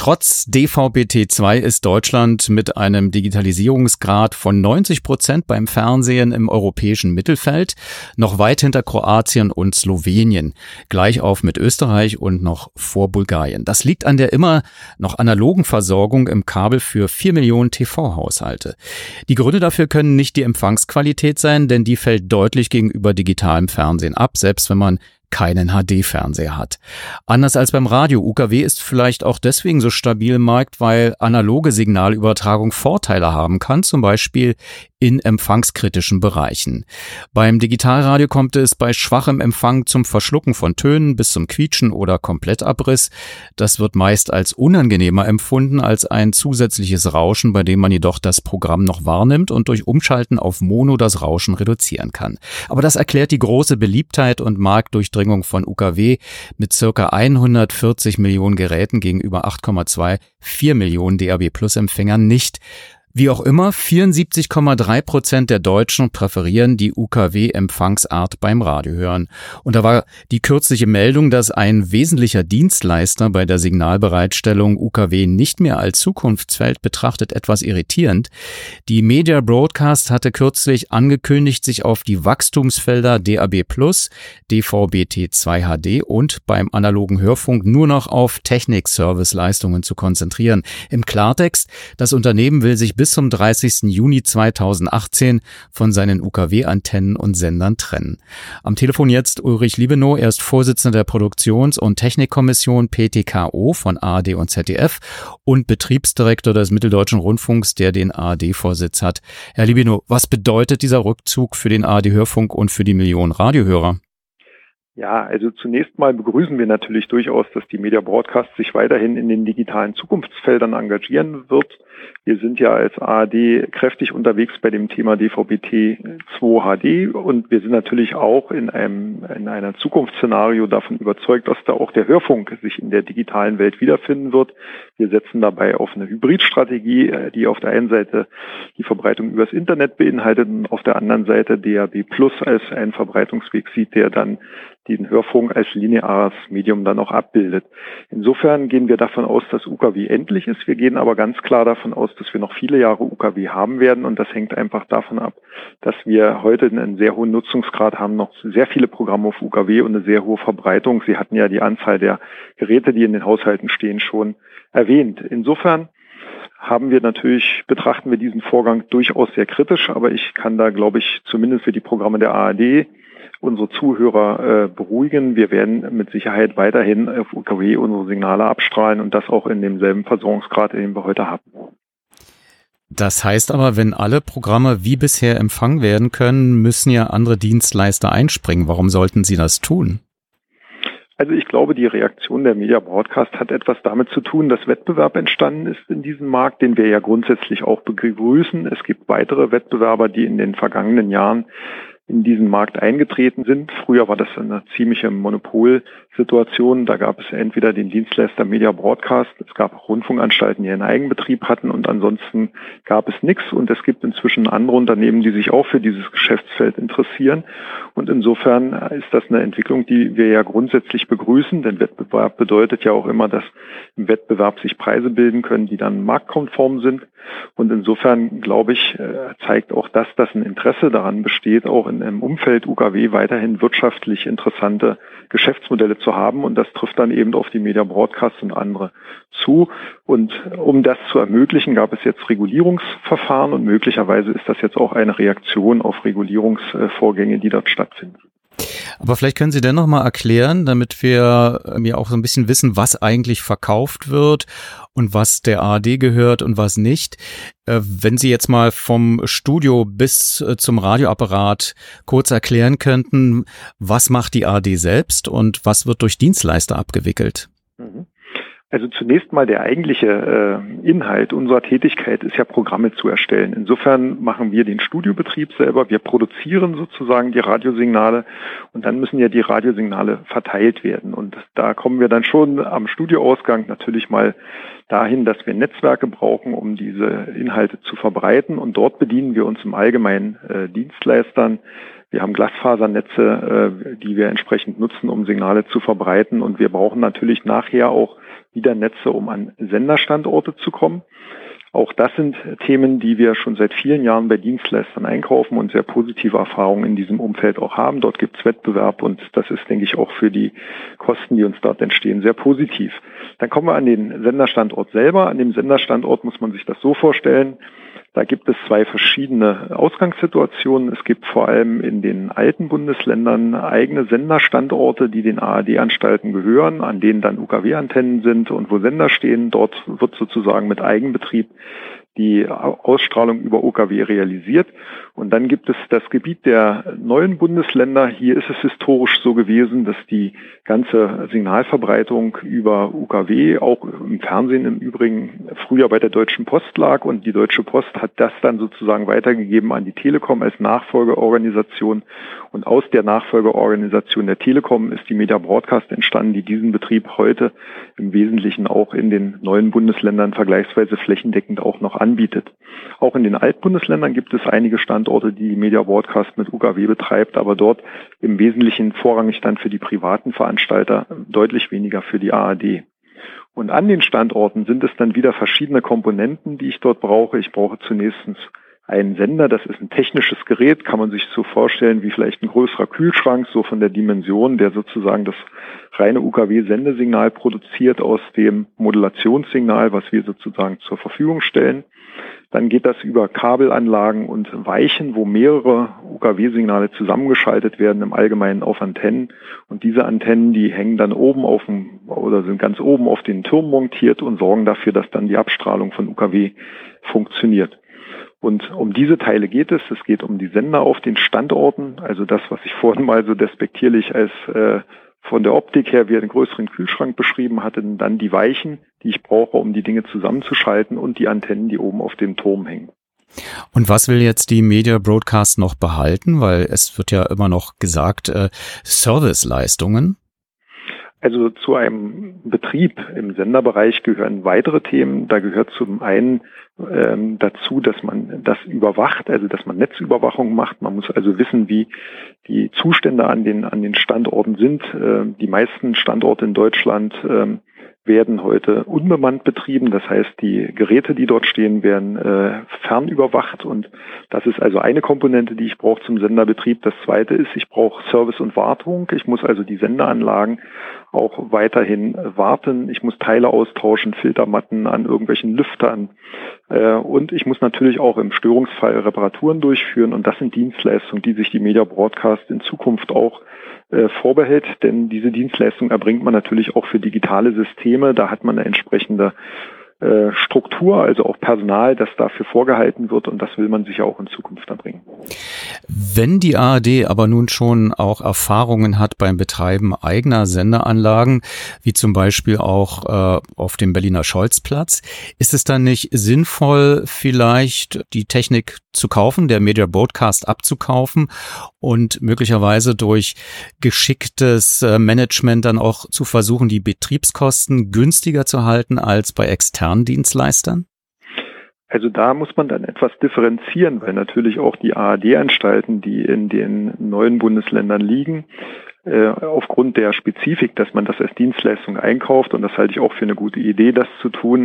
Trotz DVB-T2 ist Deutschland mit einem Digitalisierungsgrad von 90% beim Fernsehen im europäischen Mittelfeld, noch weit hinter Kroatien und Slowenien, gleich auf mit Österreich und noch vor Bulgarien. Das liegt an der immer noch analogen Versorgung im Kabel für 4 Millionen TV-Haushalte. Die Gründe dafür können nicht die Empfangsqualität sein, denn die fällt deutlich gegenüber digitalem Fernsehen ab, selbst wenn man keinen HD-Fernseher hat. Anders als beim Radio. UKW ist vielleicht auch deswegen so stabil im Markt, weil analoge Signalübertragung Vorteile haben kann, zum Beispiel in empfangskritischen Bereichen. Beim Digitalradio kommt es bei schwachem Empfang zum Verschlucken von Tönen bis zum Quietschen oder Komplettabriss. Das wird meist als unangenehmer empfunden als ein zusätzliches Rauschen, bei dem man jedoch das Programm noch wahrnimmt und durch Umschalten auf Mono das Rauschen reduzieren kann. Aber das erklärt die große Beliebtheit und Marktdurchdringung von UKW mit circa 140 Millionen Geräten gegenüber 8,24 Millionen DAB-Plus-Empfängern nicht. Wie auch immer, 74,3% der Deutschen präferieren die UKW-Empfangsart beim Radiohören. Und da war die kürzliche Meldung, dass ein wesentlicher Dienstleister bei der Signalbereitstellung UKW nicht mehr als Zukunftsfeld betrachtet, etwas irritierend. Die Media Broadcast hatte kürzlich angekündigt, sich auf die Wachstumsfelder DAB+, DVB-T2 HD und beim analogen Hörfunk nur noch auf Technik-Service-Leistungen zu konzentrieren. Im Klartext, das Unternehmen will sich bis zum 30. Juni 2018 von seinen UKW-Antennen und Sendern trennen. Am Telefon jetzt Ulrich Liebenow, er ist Vorsitzender der Produktions- und Technikkommission PTKO von ARD und ZDF und Betriebsdirektor des Mitteldeutschen Rundfunks, der den ARD-Vorsitz hat. Herr Liebenow, was bedeutet dieser Rückzug für den ARD-Hörfunk und für die Millionen Radiohörer? Ja, also zunächst mal begrüßen wir natürlich durchaus, dass die Media Broadcast sich weiterhin in den digitalen Zukunftsfeldern engagieren wird. Wir sind ja als ARD kräftig unterwegs bei dem Thema DVB-T2 HD und wir sind natürlich auch in einer Zukunftsszenario davon überzeugt, dass da auch der Hörfunk sich in der digitalen Welt wiederfinden wird. Wir setzen dabei auf eine Hybridstrategie, die auf der einen Seite die Verbreitung übers Internet beinhaltet und auf der anderen Seite DAB+ als einen Verbreitungsweg sieht, der dann den Hörfunk als lineares Medium dann auch abbildet. Insofern gehen wir davon aus, dass UKW endlich ist. Wir gehen aber ganz klar davon aus, dass wir noch viele Jahre UKW haben werden und das hängt einfach davon ab, dass wir heute einen sehr hohen Nutzungsgrad haben, noch sehr viele Programme auf UKW und eine sehr hohe Verbreitung. Sie hatten ja die Anzahl der Geräte, die in den Haushalten stehen, schon erwähnt. Insofern betrachten wir diesen Vorgang durchaus sehr kritisch, aber ich kann da, glaube ich, zumindest für die Programme der ARD unsere Zuhörer beruhigen. Wir werden mit Sicherheit weiterhin auf UKW unsere Signale abstrahlen und das auch in demselben Versorgungsgrad, den wir heute haben. Das heißt aber, wenn alle Programme wie bisher empfangen werden können, müssen ja andere Dienstleister einspringen. Warum sollten sie das tun? Also ich glaube, die Reaktion der Media Broadcast hat etwas damit zu tun, dass Wettbewerb entstanden ist in diesem Markt, den wir ja grundsätzlich auch begrüßen. Es gibt weitere Wettbewerber, die in den vergangenen Jahren in diesen Markt eingetreten sind. Früher war das eine ziemliche Monopolsituation. Da gab es entweder den Dienstleister Media Broadcast, es gab auch Rundfunkanstalten, die einen Eigenbetrieb hatten und ansonsten gab es nichts. Und es gibt inzwischen andere Unternehmen, die sich auch für dieses Geschäftsfeld interessieren. Und insofern ist das eine Entwicklung, die wir ja grundsätzlich begrüßen, denn Wettbewerb bedeutet ja auch immer, dass im Wettbewerb sich Preise bilden können, die dann marktkonform sind. Und insofern, glaube ich, zeigt auch das, dass ein Interesse daran besteht, auch im Umfeld UKW weiterhin wirtschaftlich interessante Geschäftsmodelle zu haben. Und das trifft dann eben auf die Media Broadcast und andere zu. Und um das zu ermöglichen, gab es jetzt Regulierungsverfahren und möglicherweise ist das jetzt auch eine Reaktion auf Regulierungsvorgänge, die dort stattfinden. Aber vielleicht können Sie dennoch mal erklären, damit wir ja auch so ein bisschen wissen, was eigentlich verkauft wird und was der ARD gehört und was nicht. Wenn Sie jetzt mal vom Studio bis zum Radioapparat kurz erklären könnten, was macht die ARD selbst und was wird durch Dienstleister abgewickelt? Also zunächst mal der eigentliche Inhalt unserer Tätigkeit ist ja Programme zu erstellen. Insofern machen wir den Studiobetrieb selber. Wir produzieren sozusagen die Radiosignale und dann müssen ja die Radiosignale verteilt werden. Und da kommen wir dann schon am Studioausgang natürlich mal dahin, dass wir Netzwerke brauchen, um diese Inhalte zu verbreiten. Und dort bedienen wir uns im Allgemeinen Dienstleistern Wir haben Glasfasernetze, die wir entsprechend nutzen, um Signale zu verbreiten. Und wir brauchen natürlich nachher auch wieder Netze, um an Senderstandorte zu kommen. Auch das sind Themen, die wir schon seit vielen Jahren bei Dienstleistern einkaufen und sehr positive Erfahrungen in diesem Umfeld auch haben. Dort gibt es Wettbewerb und das ist, denke ich, auch für die Kosten, die uns dort entstehen, sehr positiv. Dann kommen wir an den Senderstandort selber. An dem Senderstandort muss man sich das so vorstellen. Da gibt es zwei verschiedene Ausgangssituationen. Es gibt vor allem in den alten Bundesländern eigene Senderstandorte, die den ARD-Anstalten gehören, an denen dann UKW-Antennen sind und wo Sender stehen. Dort wird sozusagen mit Eigenbetrieb die Ausstrahlung über UKW realisiert. Und dann gibt es das Gebiet der neuen Bundesländer. Hier ist es historisch so gewesen, dass die ganze Signalverbreitung über UKW, auch im Fernsehen im Übrigen, früher bei der Deutschen Post lag. Und die Deutsche Post hat das dann sozusagen weitergegeben an die Telekom als Nachfolgeorganisation. Und aus der Nachfolgeorganisation der Telekom ist die Media Broadcast entstanden, die diesen Betrieb heute im Wesentlichen auch in den neuen Bundesländern vergleichsweise flächendeckend auch noch anbietet. Auch in den Altbundesländern gibt es einige Standorte, die Media Broadcast mit UKW betreibt, aber dort im Wesentlichen vorrangig dann für die privaten Veranstalter, deutlich weniger für die ARD. Und an den Standorten sind es dann wieder verschiedene Komponenten, die ich dort brauche. Ich brauche zunächst einen Sender, das ist ein technisches Gerät, kann man sich so vorstellen wie vielleicht ein größerer Kühlschrank, so von der Dimension, der sozusagen das reine UKW-Sendesignal produziert aus dem Modulationssignal, was wir sozusagen zur Verfügung stellen. Dann geht das über Kabelanlagen und Weichen, wo mehrere UKW-Signale zusammengeschaltet werden, im Allgemeinen auf Antennen. Und diese Antennen, die hängen dann oben sind ganz oben auf den Turm montiert und sorgen dafür, dass dann die Abstrahlung von UKW funktioniert. Und um diese Teile geht es. Es geht um die Sender auf den Standorten, also das, was ich vorhin mal so despektierlich als von der Optik her wie einen größeren Kühlschrank beschrieben hatte, dann die Weichen, die ich brauche, um die Dinge zusammenzuschalten und die Antennen, die oben auf dem Turm hängen. Und was will jetzt die Media Broadcast noch behalten? Weil es wird ja immer noch gesagt, Serviceleistungen. Also zu einem Betrieb im Senderbereich gehören weitere Themen. Da gehört zum einen dazu, dass man das überwacht, also dass man Netzüberwachung macht. Man muss also wissen, wie die Zustände an den Standorten sind. Die meisten Standorte in Deutschland werden heute unbemannt betrieben. Das heißt, die Geräte, die dort stehen, werden fernüberwacht. Und das ist also eine Komponente, die ich brauche zum Senderbetrieb. Das zweite ist, ich brauche Service und Wartung. Ich muss also die Senderanlagen auch weiterhin warten. Ich muss Teile austauschen, Filtermatten an irgendwelchen Lüftern. Und ich muss natürlich auch im Störungsfall Reparaturen durchführen. Und das sind Dienstleistungen, die sich die Media Broadcast in Zukunft auch vorbehält, denn diese Dienstleistung erbringt man natürlich auch für digitale Systeme. Da hat man eine entsprechende Struktur, also auch Personal, das dafür vorgehalten wird, und das will man sicher auch in Zukunft erbringen. Wenn die ARD aber nun schon auch Erfahrungen hat beim Betreiben eigener Senderanlagen, wie zum Beispiel auch auf dem Berliner Scholzplatz, ist es dann nicht sinnvoll, vielleicht die Technik zu kaufen, der Media Broadcast abzukaufen und möglicherweise durch geschicktes Management dann auch zu versuchen, die Betriebskosten günstiger zu halten als bei externen Dienstleistern? Also da muss man dann etwas differenzieren, weil natürlich auch die ARD-Anstalten, die in den neuen Bundesländern liegen, aufgrund der Spezifik, dass man das als Dienstleistung einkauft, und das halte ich auch für eine gute Idee, das zu tun,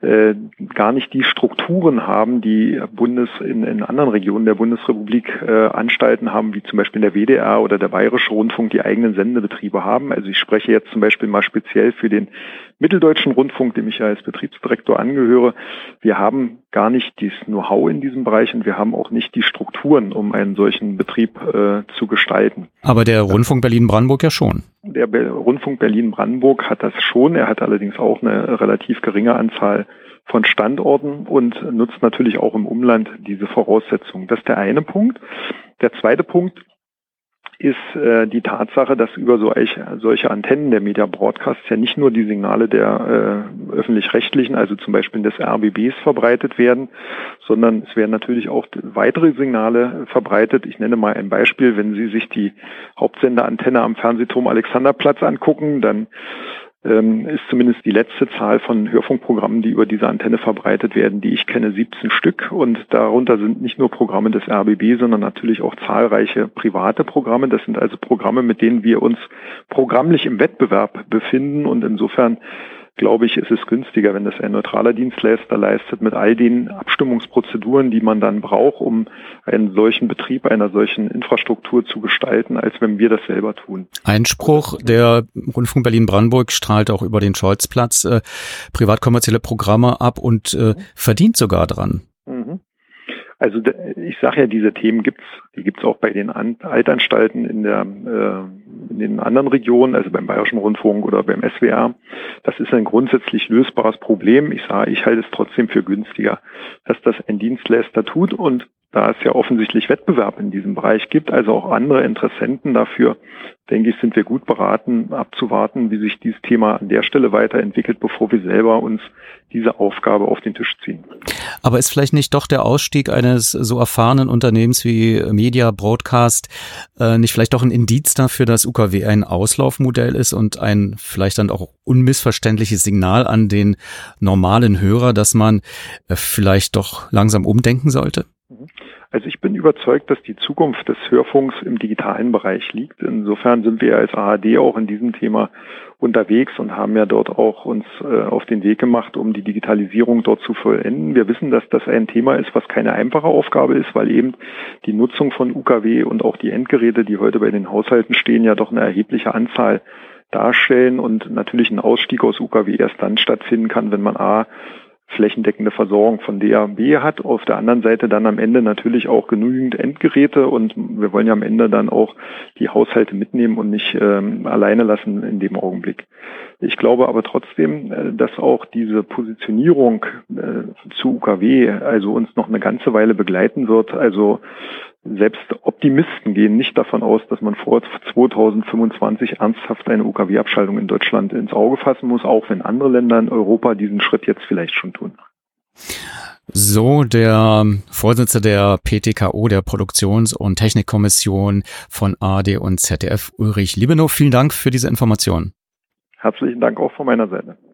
gar nicht die Strukturen haben, die in anderen Regionen der Bundesrepublik Anstalten haben, wie zum Beispiel der WDR oder der Bayerische Rundfunk, die eigenen Sendebetriebe haben. Also ich spreche jetzt zum Beispiel mal speziell für den Mitteldeutschen Rundfunk, dem ich ja als Betriebsdirektor angehöre. Wir haben gar nicht dieses Know-how in diesem Bereich und wir haben auch nicht die Strukturen, um einen solchen Betrieb zu gestalten. Aber der Rundfunk Berlin-Brandenburg ja schon. Der Rundfunk Berlin-Brandenburg hat das schon. Er hat allerdings auch eine relativ geringe Anzahl von Standorten und nutzt natürlich auch im Umland diese Voraussetzungen. Das ist der eine Punkt. Der zweite Punkt ist die Tatsache, dass über solche Antennen der Media Broadcast ja nicht nur die Signale der öffentlich-rechtlichen, also zum Beispiel des RBBs, verbreitet werden, sondern es werden natürlich auch weitere Signale verbreitet. Ich nenne mal ein Beispiel: Wenn Sie sich die Hauptsenderantenne am Fernsehturm Alexanderplatz angucken, dann ist zumindest die letzte Zahl von Hörfunkprogrammen, die über diese Antenne verbreitet werden, die ich kenne, 17 Stück. Und darunter sind nicht nur Programme des RBB, sondern natürlich auch zahlreiche private Programme. Das sind also Programme, mit denen wir uns programmlich im Wettbewerb befinden. Und insofern glaube ich, ist es günstiger, wenn das ein neutraler Dienstleister leistet, mit all den Abstimmungsprozeduren, die man dann braucht, um einen solchen Betrieb, einer solchen Infrastruktur zu gestalten, als wenn wir das selber tun. Einspruch, der Rundfunk Berlin-Brandenburg strahlt auch über den Scholzplatz privatkommerzielle Programme ab und verdient sogar dran. Also ich sage ja, diese Themen gibt's auch bei den Altanstalten in den anderen Regionen, also beim Bayerischen Rundfunk oder beim SWR. Das ist ein grundsätzlich lösbares Problem. Ich halte es trotzdem für günstiger, dass das ein Dienstleister tut, und da es ja offensichtlich Wettbewerb in diesem Bereich gibt, also auch andere Interessenten dafür, denke ich, sind wir gut beraten, abzuwarten, wie sich dieses Thema an der Stelle weiterentwickelt, bevor wir selber uns diese Aufgabe auf den Tisch ziehen. Aber ist vielleicht nicht doch der Ausstieg eines so erfahrenen Unternehmens wie Media Broadcast nicht vielleicht doch ein Indiz dafür, dass UKW ein Auslaufmodell ist und ein vielleicht dann auch unmissverständliches Signal an den normalen Hörer, dass man vielleicht doch langsam umdenken sollte? Also ich bin überzeugt, dass die Zukunft des Hörfunks im digitalen Bereich liegt. Insofern sind wir als ARD auch in diesem Thema unterwegs und haben ja dort auch uns auf den Weg gemacht, um die Digitalisierung dort zu vollenden. Wir wissen, dass das ein Thema ist, was keine einfache Aufgabe ist, weil eben die Nutzung von UKW und auch die Endgeräte, die heute bei den Haushalten stehen, ja doch eine erhebliche Anzahl darstellen und natürlich ein Ausstieg aus UKW erst dann stattfinden kann, wenn man flächendeckende Versorgung von DAB hat, auf der anderen Seite dann am Ende natürlich auch genügend Endgeräte, und wir wollen ja am Ende dann auch die Haushalte mitnehmen und nicht alleine lassen in dem Augenblick. Ich glaube aber trotzdem, dass auch diese Positionierung zu UKW also uns noch eine ganze Weile begleiten wird. Also selbst Optimisten gehen nicht davon aus, dass man vor 2025 ernsthaft eine UKW-Abschaltung in Deutschland ins Auge fassen muss, auch wenn andere Länder in Europa diesen Schritt jetzt vielleicht schon tun. So der Vorsitzende der PTKO, der Produktions- und Technikkommission von ARD und ZDF, Ulrich Liebenow. Vielen Dank für diese Information. Herzlichen Dank auch von meiner Seite.